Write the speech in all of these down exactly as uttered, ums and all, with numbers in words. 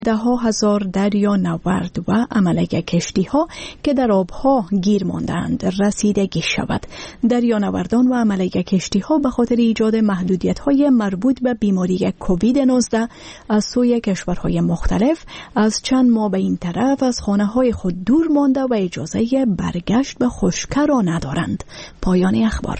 ده ها هزار دریا نورد و عمله کشتی ها که در آبها گیر ماندند رسیدگی شود. دریا نوردان و عمله کشتی ها به خاطر ایجاد محدودیت های مربوط به بیماری کووید نوزده از سوی کشورهای مختلف از چند ماه به این طرف از خانه های خود دور مانده و اجازه برگشت به خشکی را ندارند. پایان اخبار.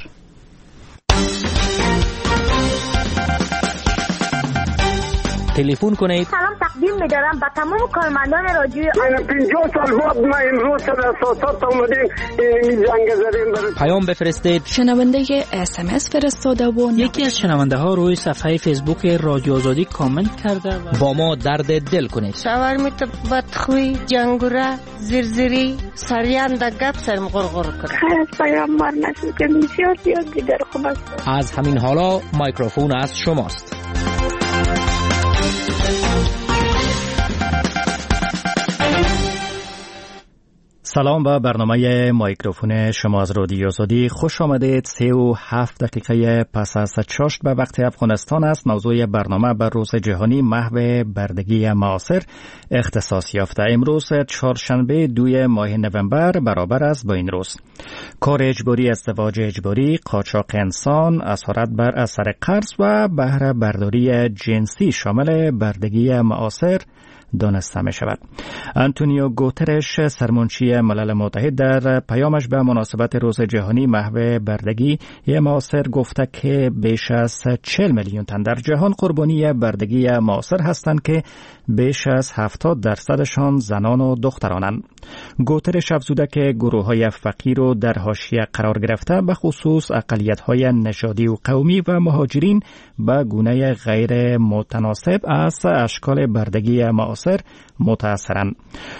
تلفن کنید. سلام تقدیم می‌دارم به تمام کارمندان رادیوی آن. پنجاه سال بعد ما امروز سر اساسات اومدیم این جنگ زدیم برای پیام بفرستید. شنونده اس ام اس فرستاده و یکی از شنونده ها روی صفحه فیسبوک رادیو آزادی کامنت کرده و با ما درد دل کنید. شاور میت بدخوی جنگوره زرزری سریان د گپ سرم غرغر کنه. خیر از پیام مار نشد که بسیار زیاد دیگر خوب است. از همین حالا میکروفون از شماست. سلام به برنامه میکروفون شما از رادیو آزادی خوش آمدید. سه و هفت دقیقه پس از چاشت به وقت افغانستان است. موضوع برنامه بر روز جهانی محو بردگی معاصر اختصاص یافته. امروز چهارشنبه دوی ماه نوامبر برابر است با این روز. کار اجباری، ازدواج اجباری، قاچاق انسان، اسارت بر اثر قرض و بهره برداری جنسی شامل بردگی معاصر دانسته می شود. آنتونیو گوترش سرمنشی ملل متحد در پیامش به مناسبت روز جهانی محو بردگی معاصر گفته که بیش از چهل میلیون تن در جهان قربانی بردگی معاصر هستند که بیش از هفتاد درصدشان زنان و دخترانند. گوترش افزوده که گروه‌های فقیر و در حاشیه قرار گرفته به خصوص اقلیت‌های نژادی و قومی و مهاجرین به گونه غیر متناسب از اشکال بردگی معاصر متأثرند.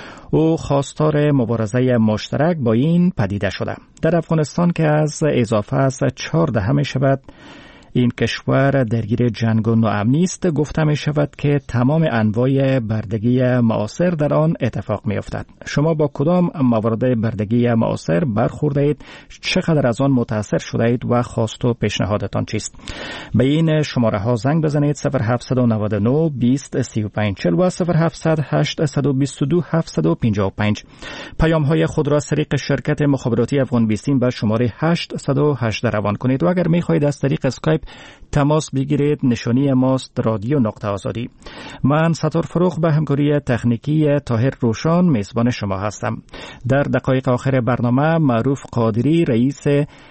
او خواستار مبارزه مشترک با این پدیده شده. در افغانستان که از اضافه از چهارده می شود این کشور درگیر جنگ و ناامنی است، گفته می شود که تمام انواع بردگی معاصر در آن اتفاق می افتد. شما با کدام موارد بردگی معاصر برخورده اید؟ چقدر از آن متاثر شده اید و خواست و پیشنهادتان چیست؟ به این شماره ها زنگ بزنید صفر هفت نه نه بیست سی و پنج چهل و صفر هفت هشت دو دو هفت پنج پنج. پیام های خود را از طریق شرکت مخابراتی افغان بیستیم به شماره هشت صفر هشت روان کنید و اگر می خواهید از طریق اسکایپ تماس بگیرید نشانی ماست رادیو نقطه آزادی. من ستار فروغ به همکاری تکنیکی طاهر روشان میزبان شما هستم. در دقایق آخر برنامه معروف قادری رئیس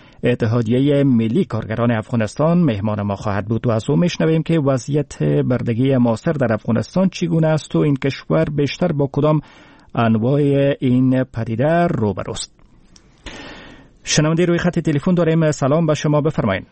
اتحادیه ملی کارگران افغانستان مهمان ما خواهد بود و از او میشنویم که وضعیت بردگی معاصر در افغانستان چگونه است و این کشور بیشتر با کدام انواع این پدیده روبروست. شنونده روی خط تلفن داریم. سلام به شما، بفرمایید.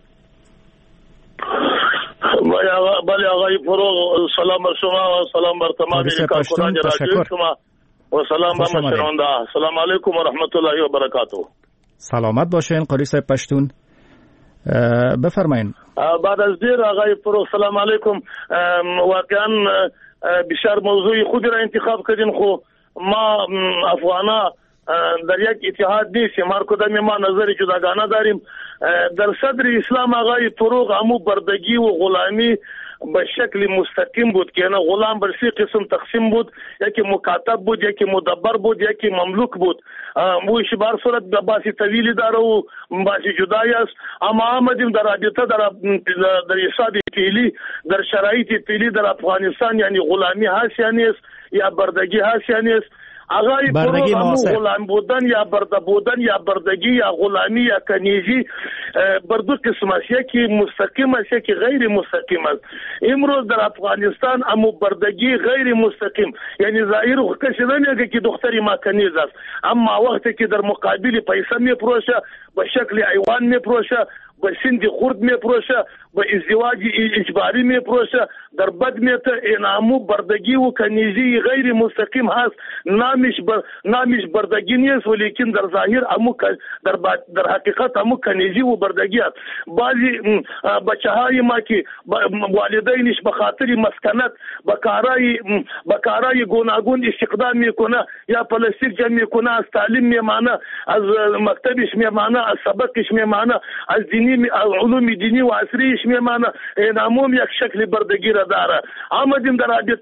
بله آقای فروغ، سلام بر شما و سلام بر تمام کارکنان رادیو شما و سلام به شنونده. سلام علیکم و رحمت الله و برکاته. سلامت باشین قاری صاحب پشتون، بفرمایید. بعد از دیر آقای فروغ سلام علیکم. واقعا بسیار موضوع خودی را انتخاب کردین، خو ما افغانا در یک اتحاد نیستیم، هر کدام ما نظر جداگانه داریم. در صدر اسلام آقای فروغ امو بردگی و غلامی به شکل مستقیم بود که نه غلام بر سه قسم تقسیم بود، یکی مکاتب بود، یکی مدبر بود، یکی مملوک بود. و شبار صورت باسی طویلی داره و باسی جدایی است. اما آمدیم در رابطه در در اقتصاد فعلی در شرایط فعلی در افغانستان یعنی غلامی هست یعنی است یا بردگی هست یعنی است. آقای فروغ امو غلام بودن یا برده بودن یا بردگی یا غلامی یا کنیزی بر دو قسم است، یکی مستقیم است یکی غیر مستقیم است. امروز در افغانستان امو بردگی غیر مستقیم یعنی ظاهر کسی نمیگه که دختری ما کنیز است، اما وقتی که در مقابل پیسه میپروشه به شکل ایوان میپروشه، به سند خرد میپروشه، به ازدواج اجباری میپروشه، در بد میته انامو بردگی و کنیزی غیر مستقیم هست. نامش بر نامش بردگی نیست ولیکن در ظاهر امو در در حقیقت امو کنیزی و بردگی است. بعضی بچهای ما که والدینش به خاطر مسکنت به کارای به کارای گوناگون استخدام میکنه یا پلاستیک جمع میکنه، از تعلیم میمانه، از مکتبش میمانه، از سبقش میمانه، از دینی علوم دینی و عصریش میمانه، انامو یک شکل بردگی را داره. آمدیم در رابطه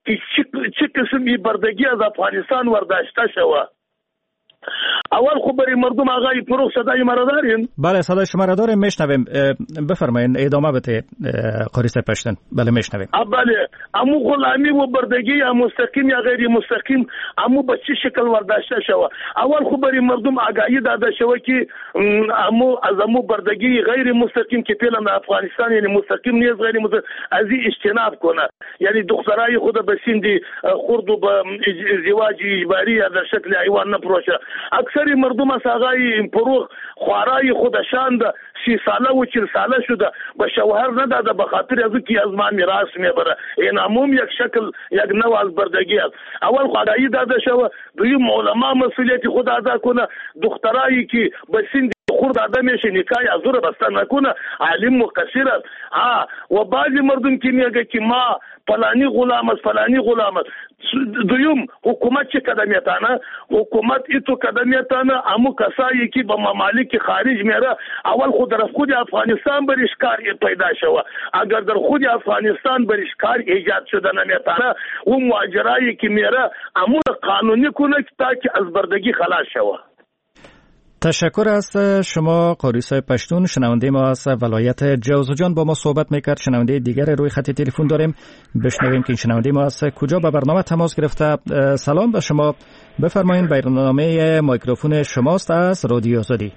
که چه قسمی بردگی از افغانستان ورداشته شوه. اول خو برای مردم آقای فروغ صدای مرا دارین؟ بله صدای شما را داریم، میشنویم. بفرمایید ادامه بده قاری صاحب پشتون. بله میشنویم. بله امو غلامی و بردگی یا مستقیم یا غیر مستقیم امو به چه شکل ورداشته شوه. اول خو برای مردم آگاهی داده شوه که امو از امو بردگی غیر مستقیم که فعلا افغانستان یعنی مستقیم نیست غیر مستقیم از این اجتناب کنه، یعنی دخترای خود به سندی خرد و به ازدواج اجباری یا در شکل حیوان نپروشه. اکثر مردم از آقای فروغ خوارای خودشان ده سی ساله و چل ساله شده به شوهر نداده به خاطر از که از ما میراث میبره. این عموم یک شکل یک نوع از بردگی است. اول خدایی داده شوه، دویم علما مسئولیت خود ادا کنه. دخترایی که به سن خورد آدم میشه نکای ازور بسته نکنه، عالم مقصر است. ها و بعضی مردم که میگه که ما فلانی غلام است فلانی غلام است. دویم حکومت چه قدم میتانه؟ حکومت ایتو قدم میتانه امو کسایی که به ممالک خارج میره اول خود در خود افغانستان برش کار پیدا شوه. اگر در خود افغانستان برش کار ایجاد شده نمیتانه و مهاجرایی که میره امو قانونی کنه تا که از بردگی خلاص شوه. تشکر از شما قاری صاحب پشتون. شنونده ما از ولایت جوزجان با ما صحبت میکرد. شنونده دیگر روی خط تلفن داریم، بشنویم که شنونده ما از کجا به برنامه تماس گرفته. سلام به شما، بفرمایید برنامه میکروفون شماست از رادیو آزادی.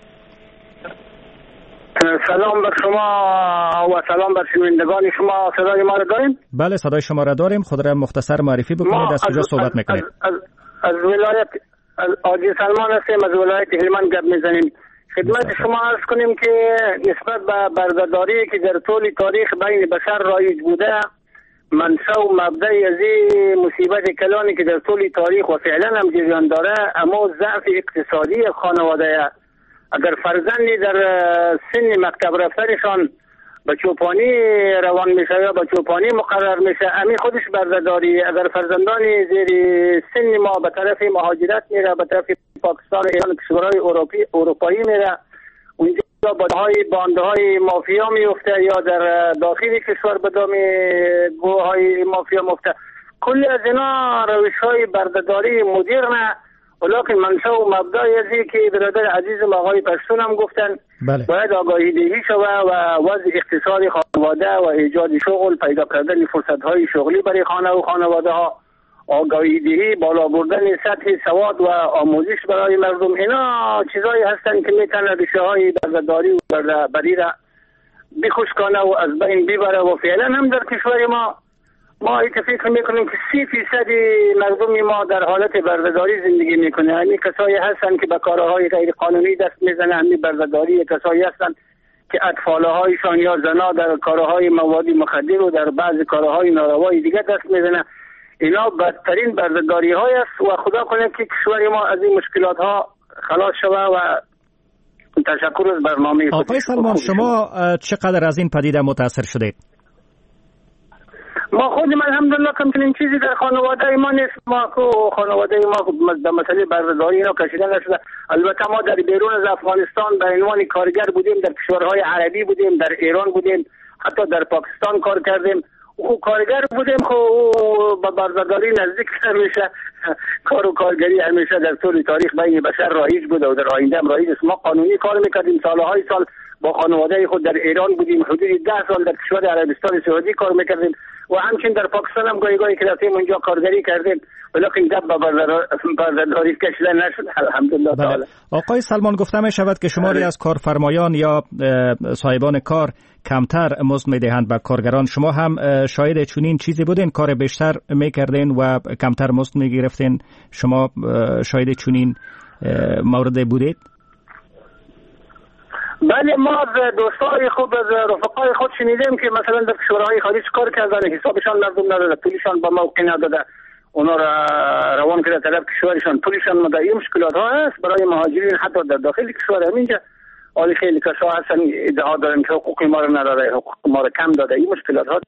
سلام بر شما و سلام بر شنوندگان شما. صدای ما را داریم؟ بله صدای شما را داریم. خود را مختصر معرفی بکنید، از کجا صحبت میکنید؟ از, از, از, از ولایت آجی سلمان هستیم، از ولایت هلمند گپ میزنیم. خدمت شما عرض کنیم که نسبت به بردهداری که در طول تاریخ بین بشر رایج بوده، منشأ و مبدأ از این مصیبت کلانی که در طول تاریخ و فعلا هم جریان داره اما ضعف اقتصادی خانواده. اگر فرزندی در سن مکتب رفتنشان به چوپانی روان میشه یا به چوپانی مقرر میشه، امی خودش بردهداری. اگر فرزندانی زیر سن ما به طرف مهاجرت میره، به طرف پاکستان، ایران، کشورهای اروپی اروپایی میره، اونجا بادهای باندهای مافیا میفته یا در داخل کشور به دام گروه های مافیا میفته. کل از اینا روش های بردهداری مدرن، ولیکن منشأ و مبدأ ازی که برادر عزیزم آقای پشتون هم گفتن بله. باید آگاهی دهی شوه و وضع اقتصادی خانواده و ایجاد شغل، پیدا کردن فرصت های شغلی برای خانه و خانواده ها، آگاهی دهی، بالا بردن سطح سواد و آموزش برای مردم، اینا چیزایی هستن که میتونه ریشه های بردهداری و بردهداری را بخشکانه و از بین ببره. و فعلا هم در کشور ما ما ایت فکر میکنیم که سی فیصد مردم ما در حالت بردهداری زندگی میکنه. همین کسایی هستن که به کارهای غیر قانونی دست میزنه، همین بردهداری کسایی هستن که اطفالهایشان یا زنا در کارهای مواد مخدر و در بعض کارهای ناروای دیگه دست میزنه. اینا بدترین بردهداری های است و خدا کنه که کشور ما از این مشکلات ها خلاص شوه. و تشکر از برنامه. آقای سلمان، شما چقدر از این پدیده متاثر شدید؟ ما خودم الحمدلله کمترین چیزی در خانواده ما نیست. ما خانواده ما در مسئله بردهداری اینا کشیده نشده. البته ما در بیرون از افغانستان به عنوان کارگر بودیم، در کشورهای عربی بودیم، در ایران بودیم، حتی در پاکستان کار کردیم. او کارگر بودیم، خو با بردهداری نزدیک همیشه کار و کارگری همیشه در طول تاریخ بین بشر رایج بوده و در آینده هم رایج است. ما قانونی کار میکردیم، سالهای سال با خانواده خود در ایران بودیم، حدود ده سال در کشور عربستان سعودی کار میکردیم و همچنین در پاکستان هم گاهی گاهی که رفتیم اونجا کارگری کردیم، ولیکن دب با بردهداری کشیده نشد الحمدلله تعالی. آقای سلمان، گفته می شود که شماری از کارفرمایان یا صاحبان کار کمتر مزد میدهند به کارگران. شما هم شاهد چنین چیزی بودین؟ کار بیشتر میکردین و کمتر مزد میگرفتین؟ شما شاهد چنین مورد بودید؟ بله، ما از دوستای خود از رفقای خود شنیدیم که مثلا در کشورهای خارج کار کردن، حسابشان مردم نداده، پولشان با موقع نداده، اونا را روان کرده طرف کشورشان، پولشان نداده. این مشکلات ها هست برای مهاجرین حتی در داخل کشور. همینجا حالی خیلی کسا هستن ادعا دارن که حقوق ما را نداده، حقوق ما را کم داده. این مشکلات ها.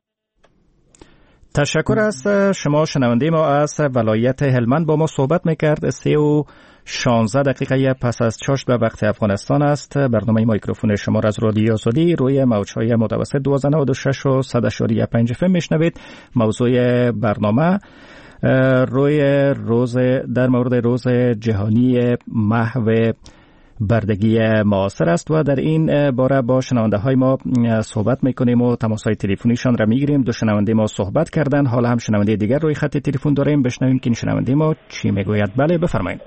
تشکر از شما. شنونده ما از ولایت هلمند با ما صحبت میکرد. سی و شانزده دقیقه پس از چاشت به وقت افغانستان است. برنامه میکروفون شما را از رادیو آزادی روی موج‌های متوسط دویست و نود و شش و صد و پنج اف ام میشنوید. موضوع برنامه روی روز در مورد روز جهانی محو بردگی معاصر است و در این باره با شنونده های ما صحبت میکنیم و تماس های تلفنیشان را میگیریم. دو شنونده ما صحبت کردن، حالا هم شنونده دیگر روی خط تلفن داریم. بشنویم که این شنونده ما چی میگوید. بله بفرمایید.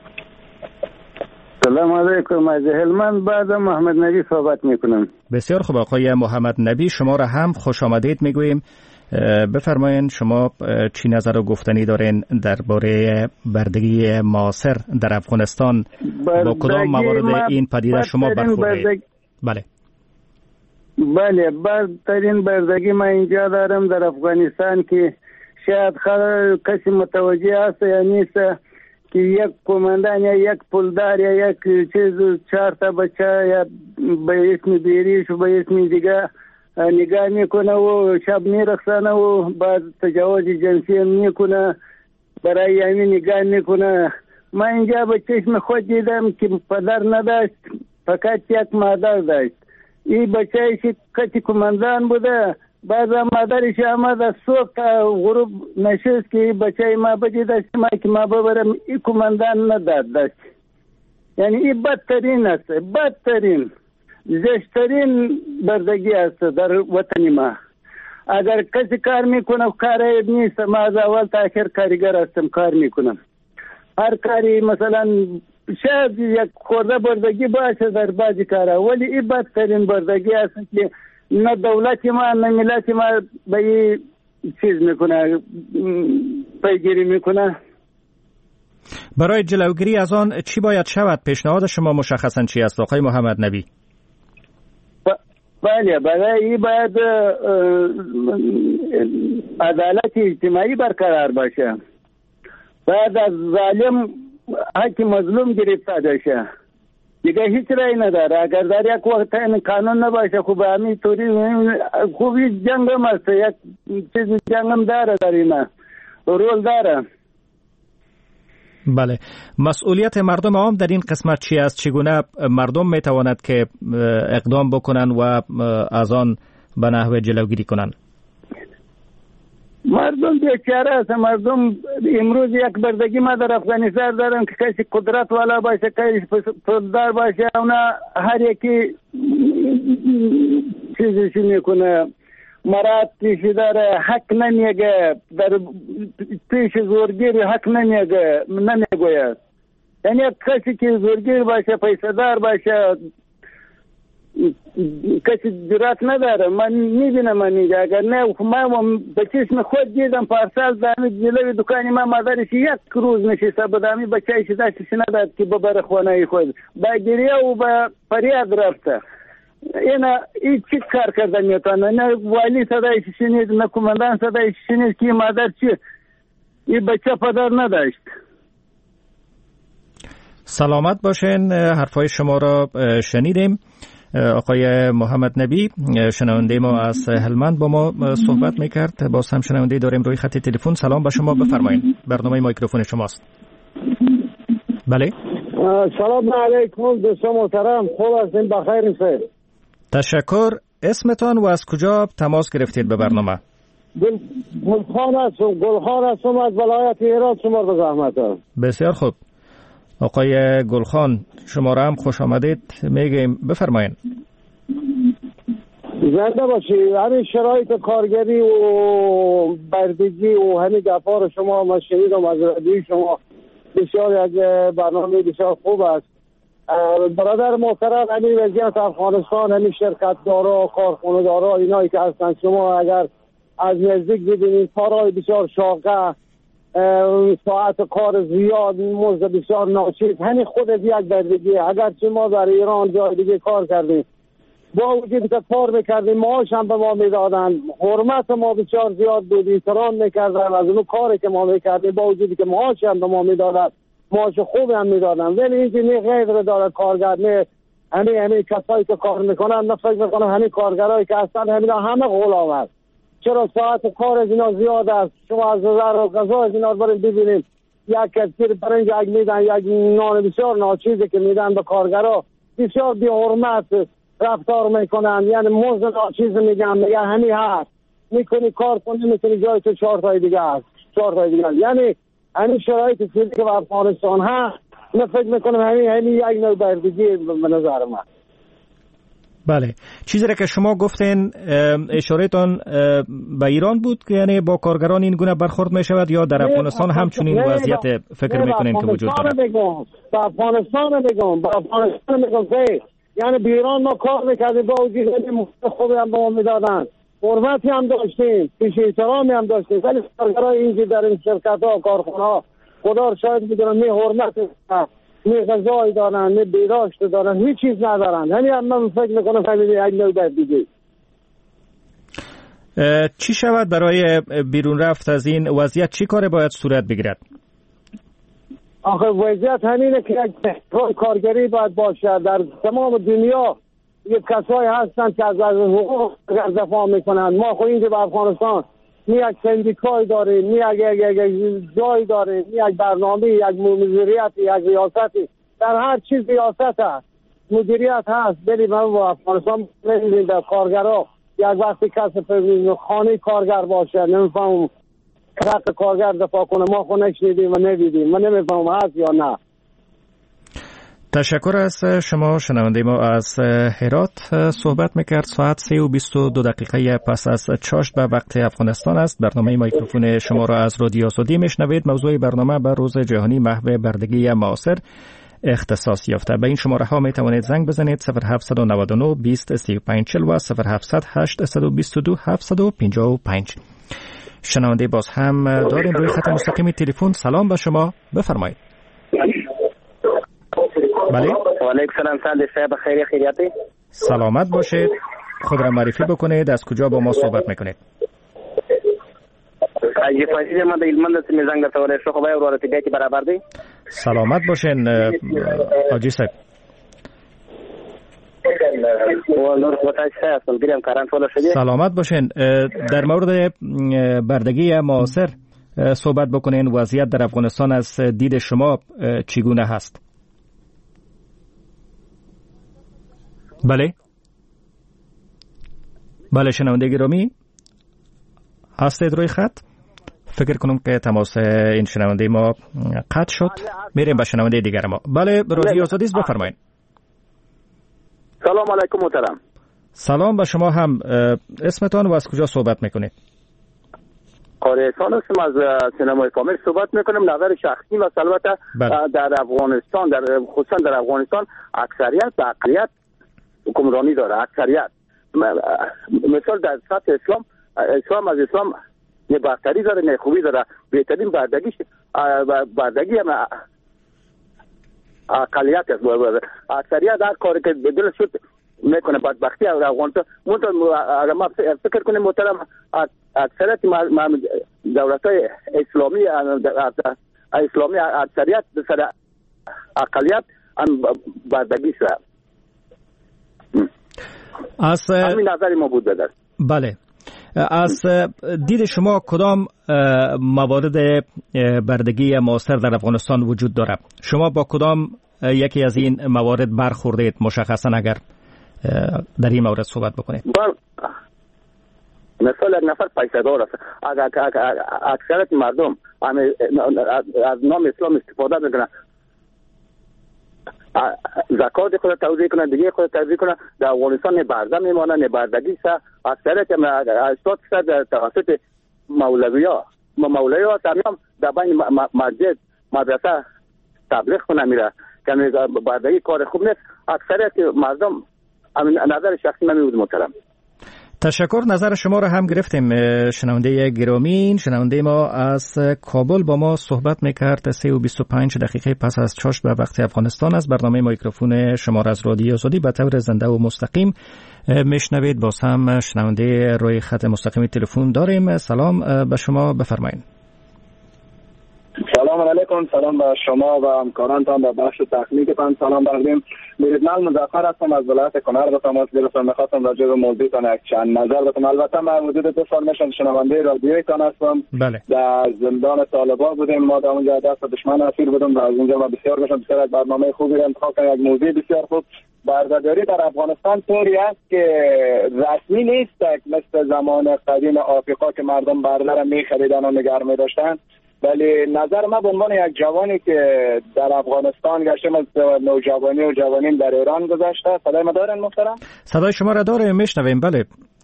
سلام علیکم، از هلمند بعد محمد نبی صحبت میکنم. بسیار خوب آقای محمد نبی، شما را هم خوش آمدید میگوییم. بفرمایید شما چی نظر و گفتنی دارین درباره بردگی معاصر در افغانستان؟ با کدام موارد این پدیده شما برخوردید؟ بله بله بدترین بردگی ما اینجا دارم در افغانستان که شاید خیلی کسی متوجه است یا نیست که یک کماندان یا یک پولدار یا یک چیز چهار تا بچه یا به اسم بیریش و به اسم دیگه نگاه میکنه و شب میرخصانه و بعد تجاوز جنسی میکنه، برای همین نگاه میکنه. من اینجا به چشم خود دیدم که پدر نداشت، فقط یک مادر داشت. این بچه که کتی کماندان بوده، بعد مادرش آمد از صبح تا غروب نشست که این بچه ما بدیدست ما که ما ببرم، این کماندان نداد داشت. یعنی این بدترین است، بدترین زشترین بردگی است در وطن ما. اگر کسی کار میکنه کار نیست، ما از اول تا آخر کارگر هستم، کار میکنم. هر کاری مثلا شاید یک خورده بردگی باشه در بعضی کارها، ولی این بدترین بردگی است که نه دولت ما نه ملت ما به این چیز میکنه، پیگیری میکنه. برای جلوگیری از آن چی باید شود؟ پیشنهاد شما مشخصا چی است آقای محمد نبی؟ بله برای این باید عدالت اجتماعی برقرار باشه. بعد از ظالم حق مظلوم گرفته بشه، دیگه هیچ رای نداره. اگر در یک وقت این قانون نباشه خوب همین طوری خوبی جنگ هم است، یک چیز جنگ هم داره در اینا، رول داره. بله، مسئولیت مردم عام در این قسمت چی است؟ چگونه مردم میتواند که اقدام بکنن و از آن به نحو جلوگیری کنن؟ مردم بیچاره است. مردم امروز یک بردگی ما در افغانستان دارم که کسی قدرت والا باشه، کسی پولدار باشه، اونا هر یکی چیزشی میکنه، مراد پیشی داره، حق نمیگه، در پیش زورگیر حق نمیگه، نمیگوید. یعنی کسی که زورگیر باشه، پیسه دار باشه، کسی جرات نداره. من میبینم من اینجا، اگر نه ما به چشم خود دیدم پارسال دامی جلوی دکانی ما مادرش یک روز نشسته بدامی بچه‌اش دستش نداد که ببره خانه خود، با گریه و با فریاد رفته. اینا این چی کار کردن میتونه؟ نه والی صدایش شنید، نه کماندان صدایش شنید که مادر چی این بچه پدر نداشت. سلامت باشین، حرفای شما را شنیدیم. آقای محمد نبی شنونده ما از هلمند با ما صحبت میکرد. باز هم شنونده داریم روی خط تلفن. سلام به شما، بفرمایید، برنامه میکروفون شماست. بله سلام علیکم دوستان محترم، خوب هستین؟ بخیر هستین؟ تشکر. اسمتان و از کجا تماس گرفتید به برنامه؟ گل گلخان هستم، گلخان هستم از ولایت هرات. شما به زحمت. بسیار خوب آقای گلخان، شما را هم خوش آمدید میگیم، بفرمایید. زنده باشی. همین شرایط کارگری و بردگی و همین گپا رو شما من شنیدم از رادیوی شما، بسیار از برنامه بسیار خوب است. برادر محترم، همین وضعیت افغانستان، همین شرکت دارا، کارخانه دارا، اینایی که هستن، شما اگر از نزدیک ببینید کارهای بسیار شاقه، ساعت کار زیاد، مزد بسیار ناچیز، همین خود یک بردگی. اگرچه ما در ایران جای دیگه کار کردیم، با وجودی که کار میکردیم معاش هم به ما میدادن، حرمت ما بسیار زیاد بود، احترام میکردن از اون کاری که ما میکردیم، با وجودی که معاش هم به ما میدادن، معاش خوب هم میدادن. ولی اینکه نه غیر داره کارگر، نه همین همین کسایی که کار میکنن، نه فکر میکنن همین کارگرایی که هستن همین همه غلام هست. چرا ساعت کار از اینا زیاد است؟ شما از نظر غذا از اینا برید ببینید، یک کثیر برنج یک میدن، یک نان بسیار ناچیزی که میدن به کارگرا، بسیار بی حرمت رفتار میکنن. یعنی مزد ناچیز میگن، میگن همین هست، میکنی کار کنی میکنی جای تو چهار تای دیگه هست، چهار تای دیگه هست. یعنی همین شرایط فیزیکی که در افغانستان هست، من فکر میکنم همین همین یک نوع بردگی به نظر من. بله، چیزی را که شما گفتین اشارهتان به ایران بود که یعنی با کارگران این گونه برخورد می شود یا در افغانستان همچنین وضعیت فکر میکنین که وجود دارد؟ با افغانستان میگم، با افغانستان میگم که یعنی به ایران ما کار میکردیم، با وجود خوبی هم به ما میدادن، حرمتی هم داشتیم، پیش احترامی هم داشتیم، ولی کارگرای اینجا در این شرکت ها کارخانه ها خدا شاید میدونن نه حرمت نه غذای دارن نه بیداشت دارن، هیچ چیز ندارن. یعنی من فکر میکنم همین یک نوع دیگه. چی شود برای بیرون رفت از این وضعیت؟ چی کار باید صورت بگیرد؟ آخه وضعیت همینه که یک کارگری باید باشه در تمام دنیا. یک کسایی هستن که از حقوق دفاع میکنن. ما خو اینجا به افغانستان نی یک سندیکای داریم، نی یک یک جای داریم، نی یک برنامه، یک مدیریت، یک ریاستی. در هر چیز ریاست هست، مدیریت هست. بریم ما با افغانستان می‌بینیم در کارگرها یک وقتی کسی پر خانه کارگر باشه، نمیفهم حق کارگر دفاع کنه، ما خو نشنیدیم و ندیدیم، من نمیفهم هست یا نه. تشکر از شما. شنونده ما از هرات صحبت میکرد. ساعت سه و بیست و دو دقیقه پس از چاشت به وقت افغانستان است. برنامه مایکروفون شما را از رادیو آزادی میشنوید. موضوع برنامه به روز جهانی محو بردگی معاصر اختصاص یافته. به این شماره ها می توانید زنگ بزنید صفر هفت نه نه بیست سی و پنج چهل و صفر هفت هشت دو دو هفت پنج پنج. شنونده باز هم داریم روی خط مستقیم تلفن. سلام به شما، بفرمایید. بله. و علیکم سلام. سلام صاحب، خیریه خیریاتی؟ سلامت باشید. خود را معرفی بکنید، از کجا با ما صحبت میکنید؟ اگه فایده ما د ایلمند څخه زنګ درته ورسره خو به ورته بیا کی برابر دی. سلامت باشین حاجی صاحب. سلامت باشین. در مورد بردگی معاصر صحبت بکنین. وضعیت در افغانستان از دید شما چگونه هست؟ بله بله شنونده گرامی هستید روی خط؟ فکر کنم که تماس این شنونده ما قطع شد. میریم به شنونده دیگر ما. بله رادیو آزادی است، بفرمایید. سلام علیکم محترم. سلام به شما هم. اسمتان و از کجا صحبت میکنید؟ قاریسان هستم، از سینمای کامل صحبت میکنم. نظر شخصی و البته در افغانستان، در خصوصا در افغانستان اکثریت و اقلیت حکمرانی داره. اکثریت مثال در سطح اسلام، اسلام از اسلام نه برتری داره نه خوبی داره. بهترین بردگیش بردگی هم اقلیت است. اکثریت هر کاری که به دل شد میکنه. بدبختی در افغانستان اگر ما فکر کنیم محترم، اکثریت دولت‌های اسلامی اسلامی اکثریت سر اقلیت هم بردگی شده. از همین نظری ما بود بدر. بله، از دید شما کدام موارد بردگی معاصر در افغانستان وجود دارد؟ شما با کدام یکی از این موارد برخوردید مشخصا اگر در این مورد صحبت بکنید؟ مثال یک نفر پیسه‌دار است، اگر اکثریت مردم از نام اسلام استفاده میکنن، زکات خود توزیع کنن، دیگه خود توزیع کنن، در افغانستان برده میمانن. بردگی سه اکثریت هشتاد درصد توسط مولویا مولویا تمام در بین مسجد مدرسه تبلیغ کنه میره که بردگی کار خوب نیست. اکثریت مردم نظر شخصی من بود محترم. تشکر. نظر شما را هم گرفتیم. شنونده گرامی، شنونده ما از کابل با ما صحبت میکرد. سه و بیست و پنج دقیقه پس از چاشت به وقت افغانستان است. برنامه مایکروفون شما را از رادیو آزادی به طور زنده و مستقیم میشنوید. باز هم شنونده روی خط مستقیم تلفن داریم. سلام به شما، بفرمایید. سلام علیکم. سلام به شما و همکارانتان و بخش تکنیکتان سلام بردیم. میرزمل مظفر هستم از ولایت کنر به تماس گرفتم. میخواستم راجع به موضوعتان یک چند نظر بدم. البته من حدود دو سال میشن شنونده رادیویتان هستم. بله. در زندان طالبان بودیم، ما در اونجا دست دشمن اسیر بودم و از اونجا ما بسیار میشم بسیار از برنامه خوبی رو انتخاب کردم. یک موضوع بسیار خوب. بردهداری در افغانستان طوری است که رسمی نیست مثل زمان قدیم آفریقا که مردم برده را میخریدن و نگه می‌داشتن، ولی نظر من به عنوان یک جوانی که در افغانستان گشتم، از نوجوانی و جوانیم در ایران گذشته. صدای ما دارن محترم؟ صدای شما را داره، میشنویم. بله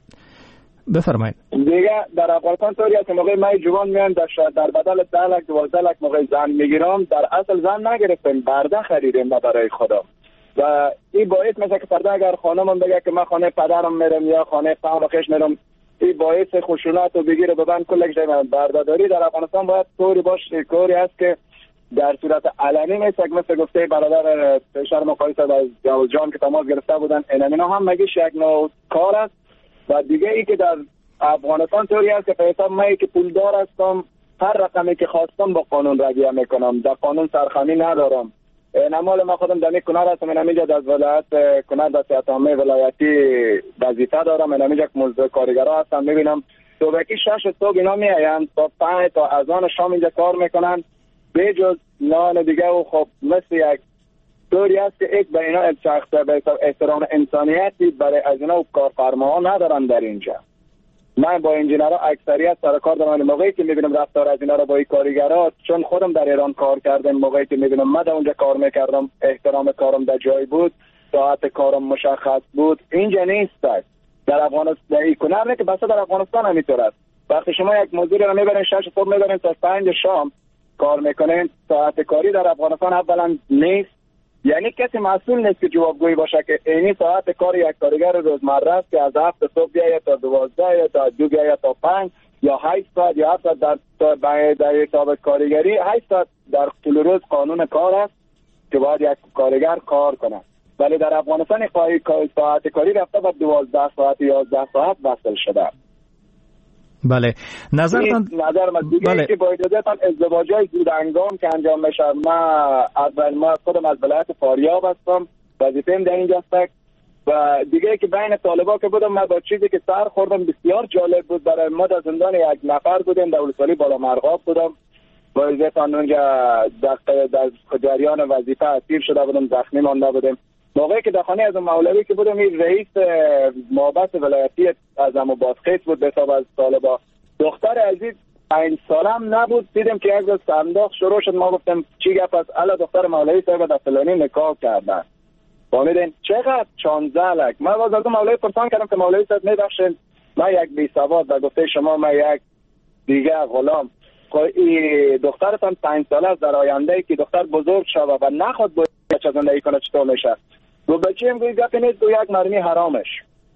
بفرمایید. دیگه در افغانستان طوری است که موقع من جوان میام در در بدل ده لک دوازده لک موقع زن میگیرم، در اصل زن نگرفتیم، برده خریدیم برای خدا. و این باعث مثلا که فردا اگر خانمم بگه که من خانه پدرم میرم یا خانه خواهر خش میرم، این باعث خشونت و بگیره ببند کلک جای من. بردهداری در افغانستان باید طوری باشه، کاری است که در صورت علنی نیست، مثل گفته برادر پیشتر مقایسه از جوزجان که تماس گرفته بودن، اینا هم مگیش یک نوع کار است. و دیگه ای که در افغانستان طوری است که پیسا من که پولدار هستم، هر رقمی که خواستم با قانون رویه میکنم، در قانون سرخمی ندارم. نمال ما خودم در کنار هستم، من اینجا از ولایت کنار در سیاستنامه ولایتی وظیفه دارم. من اینجا موزه کارگرا هستم، میبینم صبحی شش صبح اینا میاین تا پنج تا اذان شام اینجا کار میکنن به جز نان دیگه. و خب مثل یک طوری است که یک به اینا احترام انسانیتی برای از اینا و کارفرماها ندارن در اینجا. من با انجینرها اکثریت سر کار دارم. موقعی که میبینم رفتار از اینا رو با این کارگرات، چون خودم در ایران کار کردم، موقعی که میبینم من در اونجا کار میکردم، احترام کارم در جای بود، ساعت کارم مشخص بود. اینجا نیست. در افغانستان این کنار نه که بس در افغانستان همینطور است. وقتی شما یک مزدور رو میبرین شش صبح میبرین تا پنج شام کار میکنین، ساعت کاری در افغانستان اولا نیست. یعنی کسی مسئول نیست که جوابگویی باشه که اینی ساعت کار یک کارگر روزمره است که از هفت صبح بیاید تا دوازده یا تا دو بیاید تا پنج یا هشت ساعت یا هفت ساعت در در حساب کارگری. هشت ساعت در طول روز قانون کار است که باید یک کارگر کار کنه، ولی در افغانستان ساعت کاری رفته و دوازده ساعت یا یازده ساعت وصل شده. بله نظرتان نظر من دیگه بله. که با اجازهتان ازدواجای زودهنگام که انجام میشه، من اول ما خودم از ولایت فاریاب هستم، وظیفه‌ام در اینجا است. و دیگه که بین طالبا که بودم، من با چیزی که سر خوردم بسیار جالب بود برای ما. در زندان یک نفر بودیم در ولسوالی بالا مرغاب بودم، با اجازهتان اونجا در در جریان وظیفه اسیر شده بودم، زخمی مانده بودیم. موقعی که در خانه از مولوی که بودم، این رئیس مابعث ولایتی از اموبادخیز بود به حساب از طالبا. دختر عزیز پنج سالم نبود، دیدم که یک روز صندوق شروع شد. ما گفتم چی گپ است؟ الا دختر مولوی صاحب در فلانی نکاح کردن. فهمیدین چقدر چانزده لک. من باز از مولوی پرسان کردم که مولوی صاحب میبخشید من یک بی سواد و گفته شما من یک دیگه غلام. این دخترتان پنج ساله است، در آینده که دختر بزرگ شود و نخواد با بچه زندگی کنه چطور میشه؟ و بچه هم گوی گفت نیست، یک مرمی حرامش.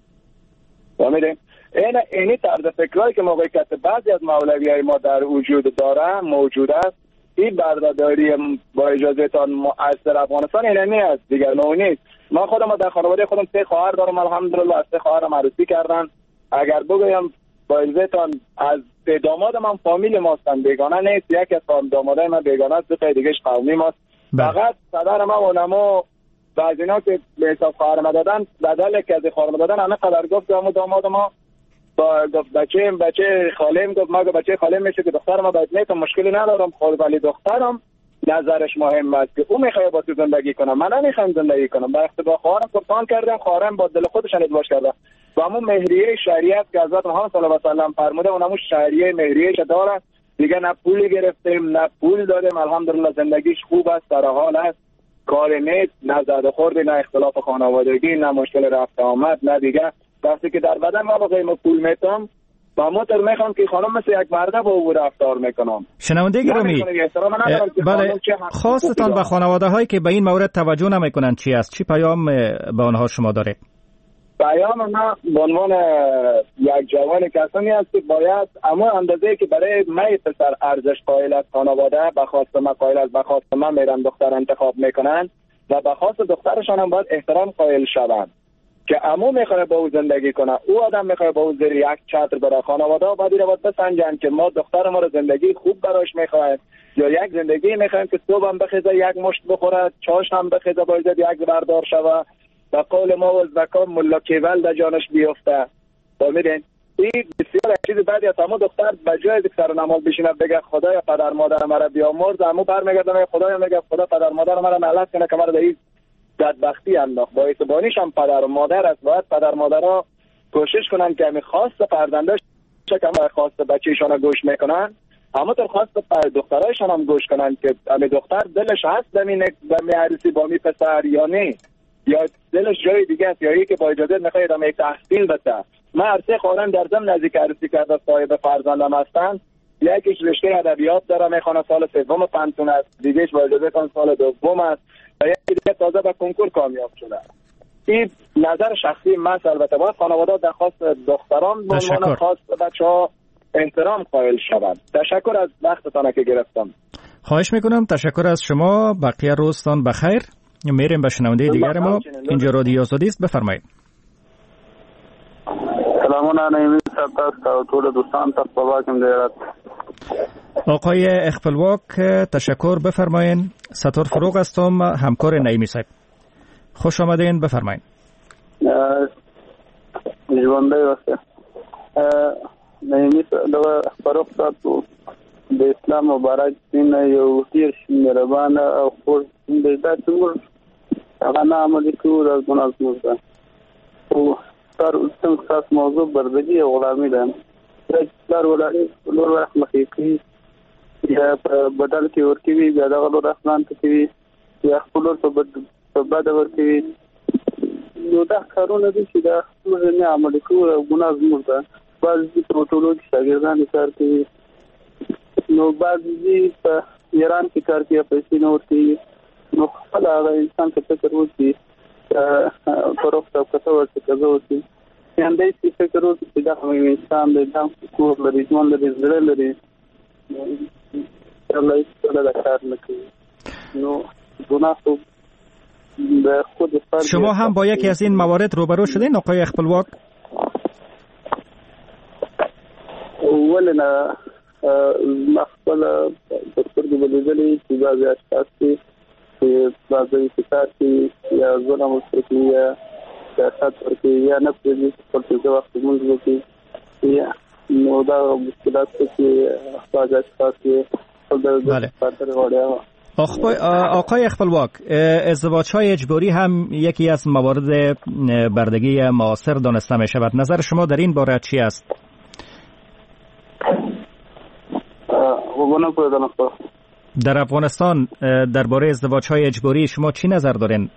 فهمیدین؟ این اینی طرز فکرایی که موقعی که بعضی از مولوی های ما در وجود داره موجود است. این بردهداری با اجازهتان مؤثر افغانستان اینمی است، دیگر نوع نیست. من خودم در خانواده خودم سه خواهر دارم، الحمدلله از سه خواهرم عروسی کردن. اگر بگویم با اجازهتان از سه دامادم هم فامیل ما هستن، بیگانه نیست. یکی از دامادای من بیگانه است، دو تا دیگه‌اش قومی ماست. فقط پدر ما و نمو و از اینا که به حساب خواهر ما دادن، بدل که از خواهر ما دادن همه قدر گفت همون داماد ما با گفت بچه بچه خالم گفت ما بچه خالم میشه که دختر ما باید نیست، مشکلی ندارم خود، ولی دخترم نظرش مهم است که او میخواد با تو زندگی کنه، من نمیخوام زندگی کنم. با اختبار خواهرم قربان کردم، خواهرم با دل خودش ازدواج کرده و همون مهریه شریعت که حضرت محمد صلی الله علیه و سلم فرموده اونمون شریعه مهریهش داره دیگه. نه پولی گرفتیم نه پول دادیم، الحمدلله زندگیش خوب است، در حال است، کار نیست، نه زد خوردی، نه اختلاف خانوادگی، نه مشکل رفت آمد، نه دیگه. وقتی که در بدن ما با قیمت پول میتم با موتر میخوام که خانم مثل یک مرده با او رفتار میکنم. شنونده گرامی، بله خواستتان به خانواده هایی که به این مورد توجه نمیکنند چی است؟ چی پیام به آنها شما داره؟ پیام من به عنوان یک جوان کسانی است که باید اما اندازه‌ای که برای من پسر ارزش قائل است، خانواده به خواست من قائل است، به خواست من میرن دختر انتخاب میکنن و به خواست دخترشان هم باید احترام قائل شوند. که عمو میخواد با او زندگی کنه، او آدم میخواد با او زیر یک چتر بره. خانواده ها باید رو بسنجن که ما دختر ما رو زندگی خوب براش میخوایم یا یک زندگی میخوایم که صبح هم بخیزه یک مشت بخوره، چاش هم بخیزه باید یک بردار شوه. به قول ما و زکام ملا کیول در جانش بیفته. فهمیدین؟ این بسیار چیز بعدی است. اما دختر بجای که سر نماز بشینه بگه خدایا پدر مادر مرا بیامرز، اما برمیگرده میگه خدایا میگه خدا پدر مادر مرا نلت کنه که مرا در این بدبختی انداخت. باعث بانیش هم پدر و مادر است. باید پدر مادرها کوشش کنن که همین خواست فرزندش که خواست بچه‌شان گوش میکنن، اما تو خواست دخترایشان هم گوش کنن که همین دختر دلش هست بمینه به عروسی با می پسر یا نه، یا دلش جای دیگه است، یا یکی با اجازه میخواد هم یک تحصیل بده. من هر سه خواهرم در ضمن نزدیک عروسی کرده صاحب فرزندم هستن. یکیش رشته ادبیات داره میخونه سال سوم پنتون است، دیگهش با اجازه کن سال دوم است و یکی دیگه تازه به کنکور کامیاب شده. این نظر شخصی من. البته باید خانواده درخواست دختران به عنوان خاص بچه‌ها احترام قائل شوند. تشکر از وقتتان که گرفتم. خواهش میکنم. تشکر از شما. بقیه روزتان بخیر. میریم به شنونده دیگر ما. اینجا رادیو آزادی است. بفرمایید. سلامونه نایمی سرپرست و طول دوستان تا صباحکم دیرد. آقای اخپلواک تشکر. بفرمایید. ستار فروغ هستم، همکار نایمی صاحب. خوش آمدین. بفرمایید. جوانده واسه نایمی فروغ صاحب د اسلام مبارک دین یو ډیر مهربانه او خو د داسې هغه نه عملي کول او ګناه ده. او تر اوسه خاص موضوع بردگی او غلامی ده. در ولایت نور وخت مخکې یا په بدل کې ورکوي، بیا دغه نور اسمان ته کوي، یا خپل په بد ورکوي. نو دا کارونه دي چې دا موږ نه عملي کول او ګناه زموږ ده. بعضې په ټولو کې شاګردان کار کوي، نو بعضې په ایران کې کار کوي، پیسې نه ورکوي. نو خپل هغه انسان ته فکر وکړي فروخت او کته ورته کزه وکړي، همدای چې فکر وکړي چې دا انسان دی، دا کور لري، ژوند لري، زړه لري، الله یې دا کار نه کوي. نو ګناه خو د خود فرد. شما هم با یکی از این موارد روبرو شدین آقای اخپلواک؟ ولې نه ما خپل د سترګو بلیدلې چې بعضې اشخاص دي چې بعضې فکر کوي یا ظلم ورکوي یا سیاست ورکوي یا نه پرېږدي چې خپل پنځه وخته لمونځ وکړي. یا نو دا مشکلات دی چې بعضې اشخاص یې خپل د خاطر غواړي. آقای اخپلواک، ازدواج های اجباری هم یکی از موارد بردگی معاصر دانسته می شود. نظر شما در این باره چی است؟ در افغانستان درباره ازدواج های اجباری شما چی نظر دارین؟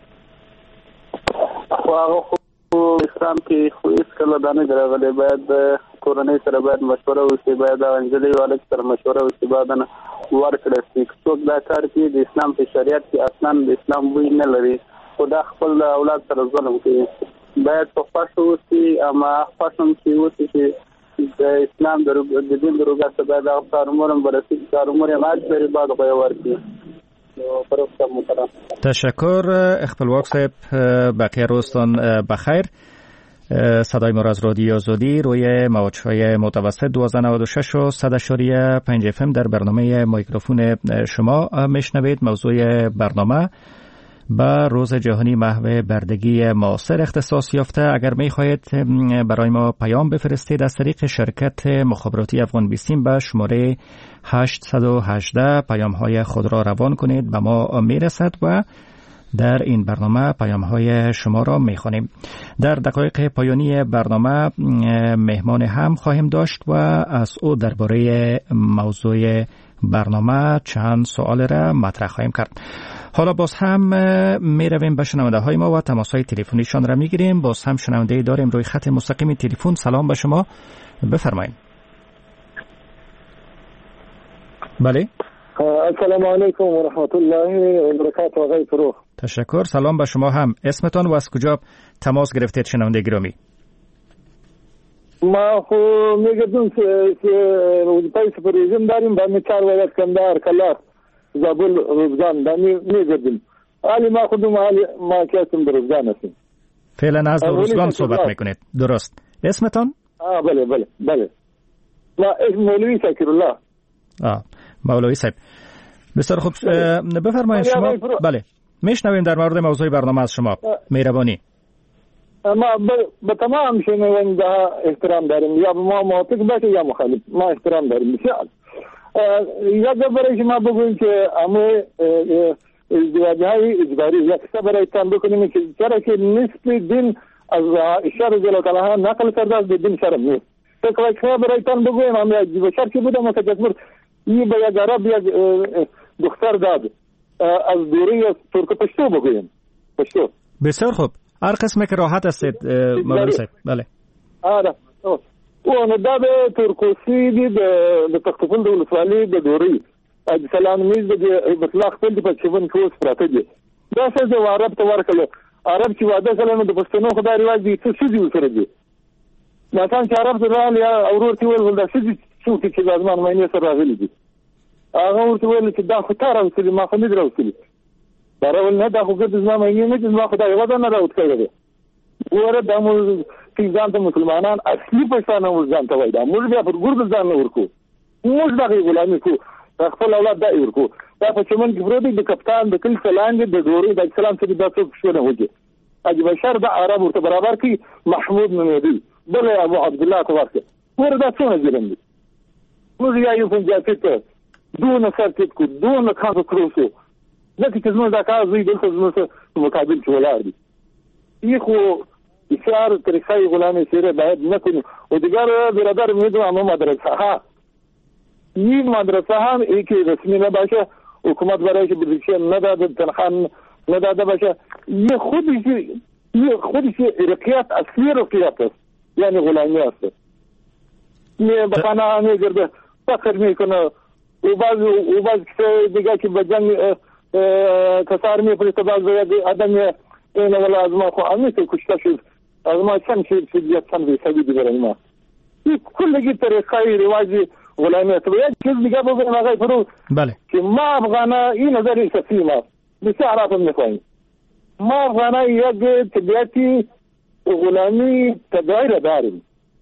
اسلام کې خو هیڅ کله دا نه راغلی، باید کورنۍ سره باید مشوره وشي، باید انجلۍ والد سره مشوره وشي، باید ورکړه شي. څوک دا کار کوي د اسلام په شریعت کې اصلا د اسلام بوی نه لري، خو دا خپل اولاد سره ظلم کوي. باید په خوښه وشي، اما خوښ هم چې وشي چې د اسلام د دین دروګه څخه باید هغه کارمور هم برسي، کارمور هم هر څه باید غوی ورکړي. تشکر اخپلواک صاحب. بقیه روزتان بخیر. صدای ما را از رادیو آزادی روی موج‌های متوسط دوازده نود و شش و صد اشاریه پنج اف ام در برنامه میکروفون شما میشنوید. موضوع برنامه با روز جهانی محو بردگی معاصر اختصاص یافته. اگر می‌خواهید برای ما پیام بفرستید از طریق شرکت مخابراتی افغان بیستیم به شماره هشت یک هشت پیام‌های خود را روان کنید، به ما میرسد و در این برنامه پیام‌های شما را می‌خوانیم. در دقایق پایانی برنامه مهمان هم خواهیم داشت و از او درباره موضوع برنامه چند سوال را مطرح خواهیم کرد. حالا باز هم می رویم به شنونده های ما و تماس های تلفنیشان را می گیریم. باز هم شنونده داریم روی خط مستقیم تلفن. سلام به شما، بفرمایید. بله. السلام علیکم و رحمت الله و برکاته آقای فروغ. تشکر. سلام به شما هم. اسمتان و از کجا تماس گرفتید شنونده گرامی؟ ما خو میگردم که پای سپریزم داریم با میچار ولایت کندهار کلاخ زابل روزگان دانی میگردم. حالی ما خودم حالی ما کسیم روزگان هستیم. فعلا از روزگان صحبت میکنید، درست؟ اسمتان؟ آه بله بله بله ما اسم مولوی شکر الله. آه مولوی صاحب بسیار خوب. بفرمایید شما. بله میشنویم در مورد موضوع برنامه از شما. مهربانی. ما به تمام شنونده احترام داریم، یا ما موافق باشه یا مخالف، ما احترام داریم بسیار. یا برای شما بگویم که همه ازدواج‌های اجباری یک سه برای تن بکنیم که چرا که نصف دین از اشاره جل تعالی نقل کرده از دین شرم نیست. فکر برای تن بگویم هم یک بشر که بودم متجبر این به یک عرب یک دختر داد از دوری از ترک پشتو بگویم پشتو. بسیار خوب، هر قسمه که راحت هستید مولوی صاحب. بله آره اون داد ترکوسی دی د تختفل د ولسوالۍ د دوری د سلاممیز د اطلاق خپل د پچون کوس پراته دي دا څه د عرب ته ورکړل. عرب چې واده سره د پښتنو خدای رواج دي څه څه دي سره دي مثلا چې عرب سره یا اورورتي ول د څه دي څوک چې ځمان مینه سره راغلي دي هغه ورته ویل چې دا خو تار او چې ما خو نه دروستلی دا ول نه دا خو د ځمان مینه نه چې ما خدای ودا نه راوت کړی ګوره د مول چې ځان ته مسلمانان اصلي پښتانه ځان ته وای دا موږ بیا پر ګرد ځان نه ورکو، موږ دغه غلامي کو خپل اولاد دا ورکو. دا په چمن کې پروت د کپتان د کل سلاند د دوري د اسلام سره د څو شونه وږي اج بشر د عرب ورته برابر کی محمود نومېدی بل ابو عبد الله تواسه وردا څونه ځلم دي موږ یا یو څنګه ته دون سرتیت کو دون کاغذ کروسو لکه چې زموږ دا کار زوی دلته زموږ مقابل کې ولاړ دي. یخو بسیار طریقه غلامی سیره باید نکنیم و دیگر برادر میدونم مدرسه ها این مدرسه هم ای که رسمی نباشه حکومت برایش بودجه نداده تنخواه نداده باشه یه خودش یه خودش رقیت اصلی رقیت است یعنی غلامی است. یه بخانه همه گرده فخر میکنه و بعض و بعض کسی دیگه که به جنگ کسار میپرسته بعض آدم اینه ولی از ما خواهد میشه کشته شد از ما چند شد شدیت چند بیسابی برای ما این کلگی طریقه رواجی غلامیت و یک چیز دیگه بگویم آقای فرو بله که ما افغانه این نظری شخصی ما بسیار عرفم میخواییم ما افغانه یک طبیعتی غلامی تدعی را داریم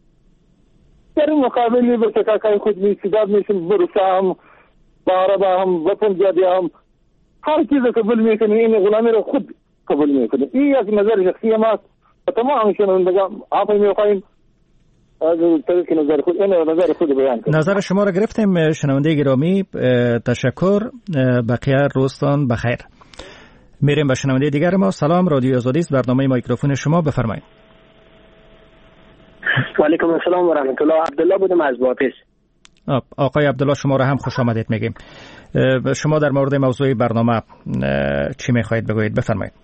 در این مقابلی به شکاکای خود میسیداد میشیم بروسا هم با عربا هم با پنجابی هم هر چیز قبول میکنیم این غلامی را خود قبول میکنیم. این یک نظر شخصی ماست و تمام شنوندگان عفو میخواهیم از طریق نظر خود این نظر خود بیان کنیم. نظر شما را گرفتیم شنونده گرامی، تشکر. بقیه روزتان بخیر. میریم به شنونده دیگر ما. سلام، رادیو آزادی است، برنامه میکروفون شما، بفرمایید. و علیکم السلام و رحمت الله. عبدالله بودم از بادغیس. آقای عبدالله شما را هم خوش آمدید میگیم. شما در مورد موضوع برنامه چی میخواهید بگویید؟ بفرمایید.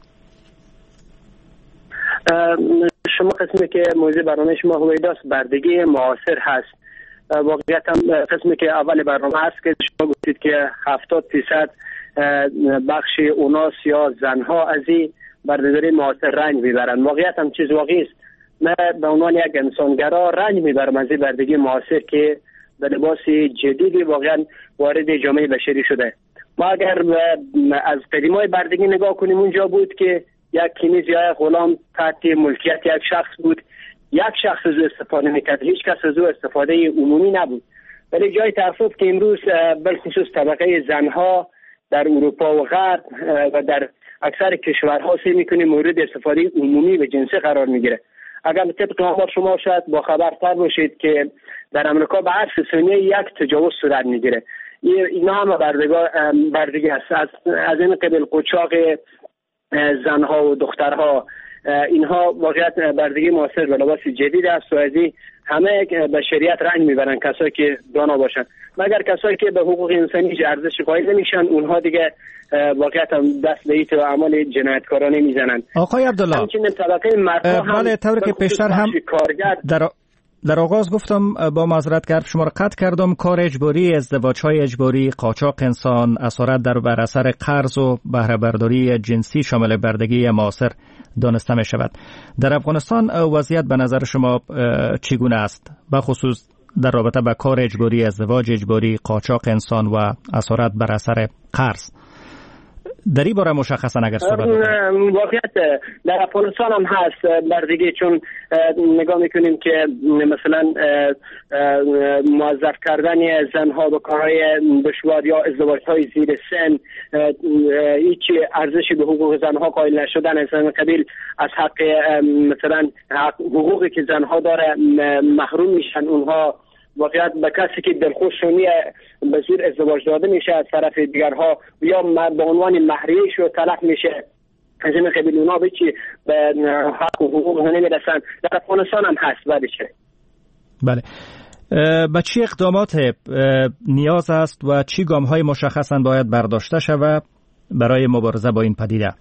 شما قسمی که موضوع برنامه شما هویداست بردگی معاصر هست. واقعیت هم قسمی که اول برنامه هست که شما گفتید که هفتاد درصد بخش اوناس یا زنها از این بردگی معاصر رنج میبرن. واقعیت هم چیز واقعی است. من به عنوان یک انسانگرا رنج میبرم از این بردگی معاصر که به لباس جدیدی واقعا وارد جامعه بشری شده. ما اگر از قدیمای بردگی نگاه کنیم اونجا بود که یک کنیز یا یک غلام تحت ملکیت یک شخص بود، یک شخص از او استفاده میکرد، هیچ کس از او استفاده عمومی نبود. ولی جای تأسف که امروز بالخصوص طبقه زنها در اروپا و غرب و در اکثر کشورها سعی میکنه مورد استفاده عمومی و جنسی قرار میگیره. اگر طبق آمار شما شاید با خبرتر باشید که در امریکا به هر سی ثانیه یک تجاوز صورت میگیره. اینا هم بردگی هست. از, از این قبل قاچاق زنها و دخترها، اینها واقعیت بردگی معاصر به لباس جدید است و از این همه به شریعت رنج میبرن کسایی که دانا باشن، مگر کسایی که به حقوق انسانی ارزش قائل نمیشن اونها دیگه واقعیت هم دست به ایت و اعمال جنایتکارانه میزنن. آقای عبدالله همچنین طبقه مردها هم بله طوری که پیشتر هم در در آغاز گفتم با معذرت که شما را قطع کردم، کار اجباری، ازدواج‌های اجباری، قاچاق انسان، اسارت در بر اثر قرض و بهره برداری جنسی شامل بردگی معاصر دانسته می شود. در افغانستان وضعیت به نظر شما چگونه است؟ به خصوص در رابطه با کار اجباری، ازدواج اجباری، قاچاق انسان و اسارت بر اثر قرض. در این باره مشخصا اگر صحبت کنیم. واقعیت در افغانستان هم هست بردگی، چون نگاه میکنیم که مثلا موظف کردن زنها به کارهای دشوار یا ازدواج‌های زیر سن، هیچ ارزشی به حقوق زنها قائل نشدن از این قبیل، از حق مثلا حقوقی که زنها داره محروم میشن اونها. واقعیت به کسی که دلخوشونی به زور ازدواج داده میشه از طرف دیگرها یا به عنوان مهریه و تلف میشه، از این قبیل اونها به چی به حق و حقوق نمیرسن. در افغانستان هم هست. بله چه بله به چی اقدامات نیاز است و چی گام های مشخصا باید برداشته شود برای مبارزه با این پدیده؟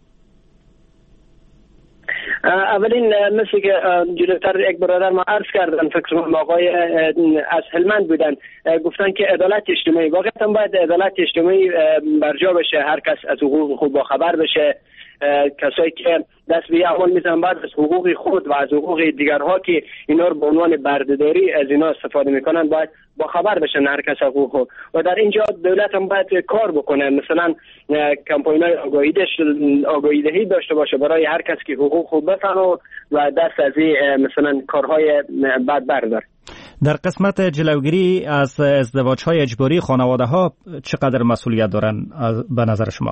اولین مثل که جلوتر یک برادر ما عرض کردن، فکر کنم آقای از هلمند بودن، گفتن که عدالت اجتماعی، واقعا باید عدالت اجتماعی برجا بشه، هر کس از حقوق خود با خبر بشه. کسایی که دست به عمل میزنن بعد از حقوق خود و از حقوق دیگرها که اینا رو به عنوان بردهداری از اینا استفاده میکنن باید با خبر بشن هر کس حقوق. و در اینجا دولت هم باید کار بکنه، مثلا کمپاین‌های آگاهی دهی داشته باشه برای هر کس که حقوق خود بفهمه و دست از مثلا کارهای بد بردار. در قسمت جلوگیری از ازدواج‌های اجباری خانواده‌ها چقدر مسئولیت دارن به نظر شما؟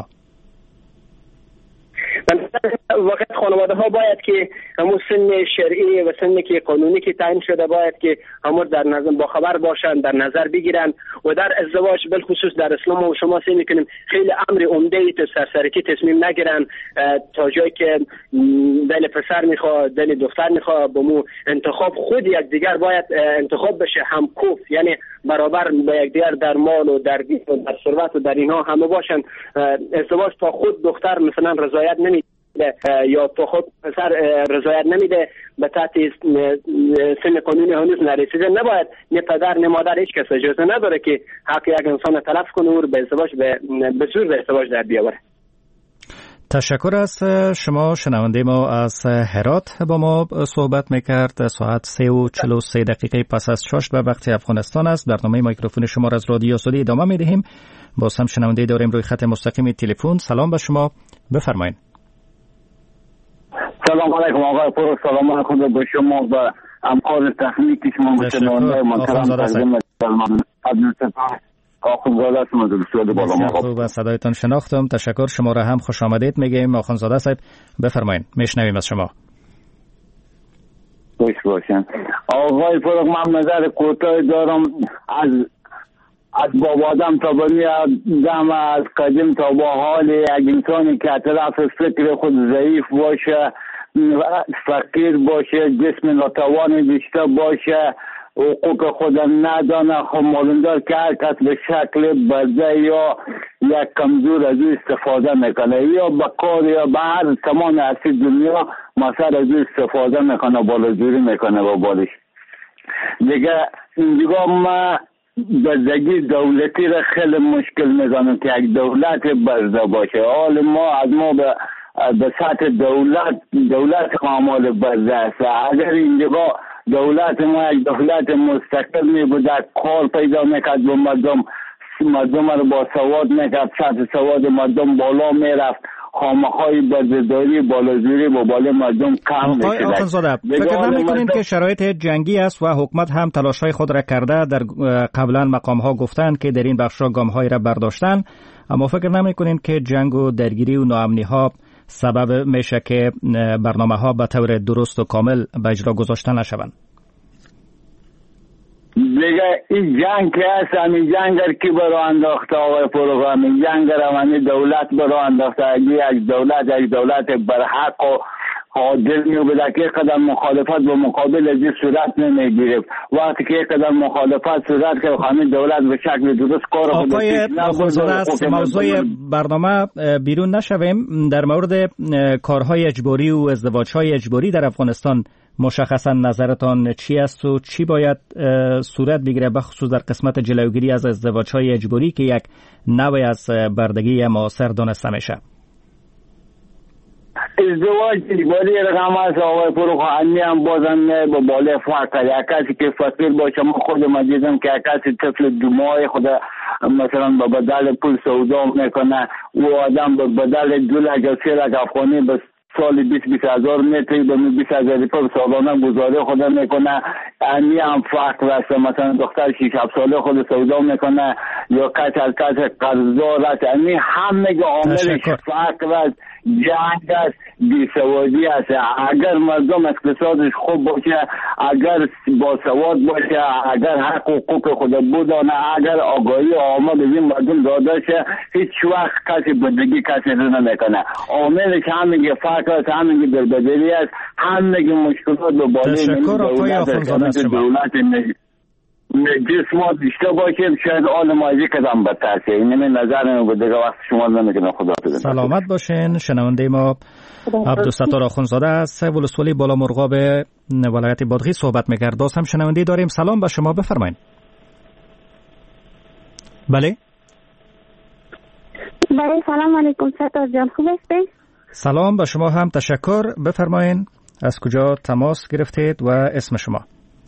واقعا خانواده ها باید که همون سن شرعی و سنی که قانونی که تعیین شده باید که همون در نظر با خبر باشن، در نظر بگیرن. و در ازدواج بالخصوص در اسلام و شما سعی میکنیم خیلی امر عمده ای تو سرسرکی تصمیم نگیرن، تا جایی که دل پسر میخواد دل دختر میخواد با مو انتخاب خود یک دیگر باید انتخاب بشه، هم کوف یعنی برابر با یک دیگر در مال و در دین و در ثروت و در اینها همه باشن. ازدواج تا خود دختر مثلا رضایت نمیده یا تو خود پسر رضایت نمیده به تحت سن قانونی هنوز نرسیده، نباید نه پدر نه مادر هیچ کس اجازه نداره که حق یک انسان تلف کنه و به ازدواج به زور به ازدواج در بیاوره. تشکر از شما. شنونده ما از هرات با ما صحبت میکرد. ساعت سه و چل و سه دقیقه پس از شش به وقت افغانستان است. برنامه مایکروفون شما را از رادیو آزادی ادامه میدهیم. باز هم شنونده داریم روی خط مستقیم تلفن. سلام به شما، بفرمایید. سلام علیکم آقای پور، سلام علیکم به شما و همکار تکنیکی شما متنوع محترم سلمان عبدالستار آخوندزاده است. مدرسه بالا ما خوب و صدایتان شناختم. تشکر. شما را هم خوش آمدید میگیم. آخوندزاده صاحب بفرمایید، میشنویم از شما. خوش باشین آقای پور. من نظر کوتاهی دارم. از از بابادم تا بمیادم، از قدیم تا با حال یک انسانی که اطراف فکر خود ضعیف باشه، فقیر باشه، جسم ناتوان بیشتر باشه، حقوق خود ندانه، خب مالندار که هر کس به شکل برده یا یک کمزور از او استفاده میکنه، یا به کار یا به هر تمام اصلی دنیا مثلا از او استفاده میکنه، بالازوری میکنه با بالش دیگه. اینجا ما بردگی دولتی را خیلی مشکل میزنم که یک دولت برده باشه. حال ما از ما به به سطح دولت دولت کامل برده است. اگر اینجا دولت ما یک دولت مستقل می بود، کار پیدا میکرد به مردم، مردم رو با سواد میکرد، سطح سواد مردم بالا میرفت، خامخای بردهداری بالازوری با بالا مردم کم میشد. آقای آخوندزاده فکر نمی‌کنید که شرایط جنگی است و حکومت هم تلاش‌های خود را کرده؟ در قبلا مقام‌ها گفتند که در این بخش‌ها گام‌هایی را برداشتن، اما فکر نمی‌کنید که جنگ و درگیری و ناامنی‌ها سبب میشه که برنامه‌ها به طور درست و کامل به اجرا گذاشته نشوند؟ دیگه این جنگ که هست، همین جنگ را کی برا انداخته آقای پروگرام؟ این جنگ را همین دولت برا انداخته. اگه یک دولت یک دولت برحق و عادل می بوده که قدم مخالفت به مقابل از این صورت نمیگیره. وقتی که قدم مخالفت صورت که همین دولت به شکل درست کار خود آقای آخوندزاده از موضوع برنامه بیرون نشویم. در مورد کارهای اجباری و ازدواجهای اجباری در افغانستان مشخصا نظرتان چی است و چی باید صورت بگیره، بخصوص در قسمت جلوگیری از ازدواجهای اجباری که یک نوع از بردگی معاصر دانسته میشه؟ ازدواج اجباری رقم است آقای فروخ. امی هم بازم با بالای فقر یک کسی که فقیر باشه. من خودم دیدم که یک کسی طفل دو ماه خود مثلا با بدل پول سودا میکنه، او آدم با بدل دو لک و سه لک افغانی بس سال بیست بیست هزار میتری به بیست هزار روپیه سالانه گزاره خود میکنه. امی هم فقر است. مثلا دختر شش هفت ساله خود سودا میکنه یا کچل کچل قرضدار است. امی همه عاملش فقر است، جنگ است، بیسوادی است. اگر مردم اقتصادش خوب باشه، اگر باسواد باشه، اگر حق و حقوق خود بدانه، اگر آگاهی عامه به این مردم داده شه، هیچ وقت کسی بدگی کسی رو نمیکنه. عاملش همه فقر است، همه دربدری است، همه مشکلات به بالای تشکر آقای آخونزاده از شما. جسمات بیشتر باشیم شاید آل مازی کدام بدتر شه. این نظر من دیگه وقت شما نمیکنم. خدا بدون. سلامت باشین. شنونده ما عبدالستار آخونزاده از ولسوالی بالا مرغاب ولایت بادغیس صحبت می‌کرد. باز هم شنونده داریم. سلام به شما، بفرمایید. بله بله سلام علیکم ستار جان، خوب هستین؟ سلام به شما هم، تشکر. بفرمایید از کجا تماس گرفتید و اسم شما؟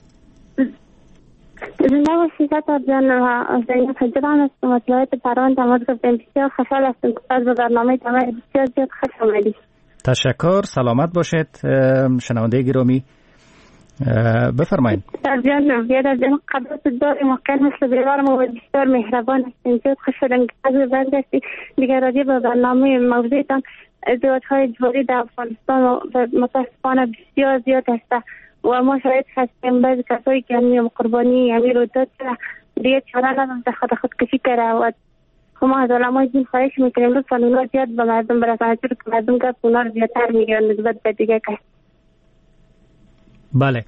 زنده باشید ستار جان. زینب حجران هستم از ولایت پروان تماس گرفتم. بسیار خوشحال هستم که از برنامه تماس بسیار زیاد خوش آمدید. تشکر، سلامت باشید. شنونده گرامی بفرمایید. ستار جان بیاد از جان قدرت داریم واقعا مثل بیوار ما بسیار مهربان هستیم. زیاد خوش شدم که از برگشتی دیگر راجع به برنامه موضوعتان ازدواج های اجباری در افغانستان و متاسفانه بسیار زیاد هست و ما شاید هستیم بعضی کسایی که همین قربانی همین رو داد دیگه چاره ندارن خود خودکشی کرده و ما از علمای دین خواهش میکنیم لطفا اونا زیاد به مردم برسن، چون که مردم گفت اونا رو زیادتر میگیرن نسبت به دیگه کس. بله،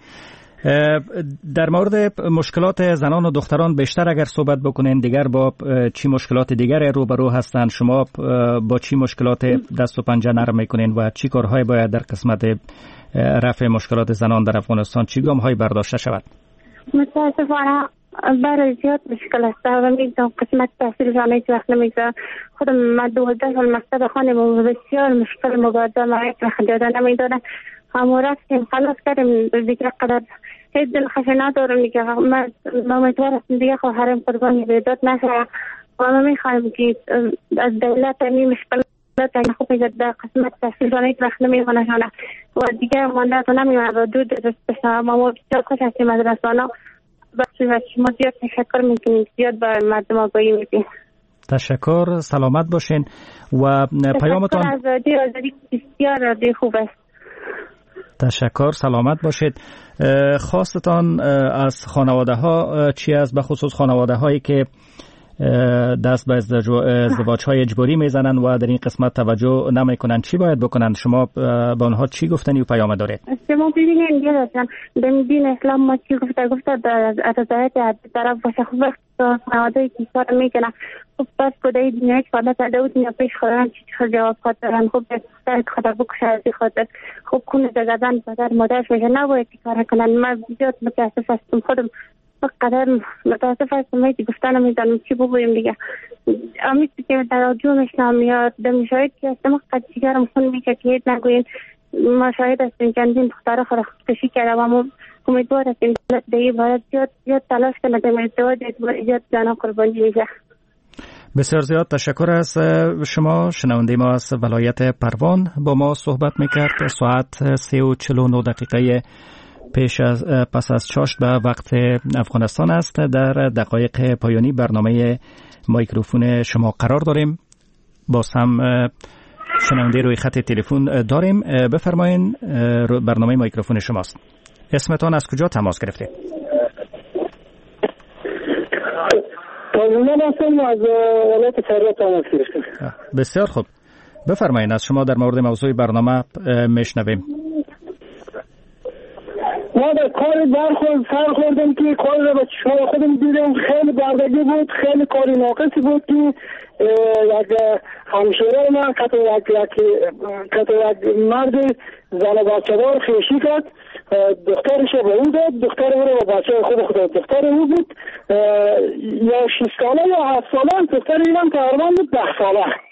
در مورد مشکلات زنان و دختران بیشتر اگر صحبت بکنین، دیگر با چی مشکلات دیگر روبرو هستند؟ شما با چی مشکلات دست و پنجه نرم میکنین و چی کارهای باید در قسمت رفع مشکلات زنان در افغانستان چی گام های برداشته شود؟ متاسفانه برای زیاد مشکل است و میدونم قسمت تحصیلشان هیچ وقت نمیگذارم. خودم من دوازده سال مکتب خواندم و بسیار مشکل مبارزه ما هیچ وقت جاده نمیدادن. همو رفتیم خلاص کردیم دیگه قدر هیچ دل خشن ندارم دیگه. من امیدوارم دیگه خواهرم قربانی بیداد نشه و ما میخوایم که از دولت این مشکل تا خوب میگه در قسمت تحصیلشان هیچ وقت نمیخونه شانه و دیگه مانده تو نمیمونه و دو درست ما ما بسیار خوش هستیم از رسانه. بخشی و شما زیاد تشکر میکنیم، زیاد به مردم آگاهی میدیم. تشکر، سلامت باشین و پیامتان از رادیو آزادی بسیار رادیو خوب است. تشکر، سلامت باشید. خواستتان از خانواده ها چی است، به خصوص خانواده هایی که دست به ازدواج های اجباری میزنن و در این قسمت توجه نمیکنن، چی باید بکنن؟ شما با آنها چی گفتنی و پیام دارید؟ شما ببینید گفتن در دین اسلام ما چی گفته گفته در رضایت طرف باشه. خوب وقت خانواده که کار میکنن خب پس کدای دنیا که فاده کرده بود یا پیش خودن چی چه جواب خاطرن خوب دستر خدا بکشه از خاطر خوب کنه دگردن پدر مادرش میشه نباید کار کنن. من زیاد متاسف هستم، خودم قدر متاسف هستم هیچ گفتن نمیدانم چی بگویم دیگه. امید که در آجو میشنم یا در مشاهد که هستم قد چیگرم خون میشه که هیچ نگوین. ما شاهد هستیم چندین دختره خود خودکشی کرده و ما امیدوار هستیم دولت دیگه باید زیاد زیاد تلاش کنه در ازدواج زیاد جانا قربانی میشه. بسیار زیاد تشکر از شما. شنونده ما از ولایت پروان با ما صحبت میکرد. ساعت سه و چل و نه دقیقه پیش از پس از چاشت به وقت افغانستان است. در دقایق پایانی برنامه مایکروفون شما قرار داریم. باز هم شنونده روی خط تلفن داریم. بفرمایین، برنامه مایکروفون شماست. اسمتان از کجا تماس گرفتید؟ من هستم از ولایت فاریاب تماس گرفتم. بسیار خوب، بفرمایین، از شما در مورد موضوع برنامه میشنویم. ما در کار برخورد سر خوردم که کار را به چشمان خودم دیدم، خیلی بردگی بود، خیلی کاری ناقصی بود که یک همشیره من کتا یک مرد زن و بچه دار خیشی کرد، دخترش به او داد، دختر او را به بچه خود خود داد. دختر او بود یا شش ساله یا هفت ساله، دختر اینم تقریبا بود ده ساله.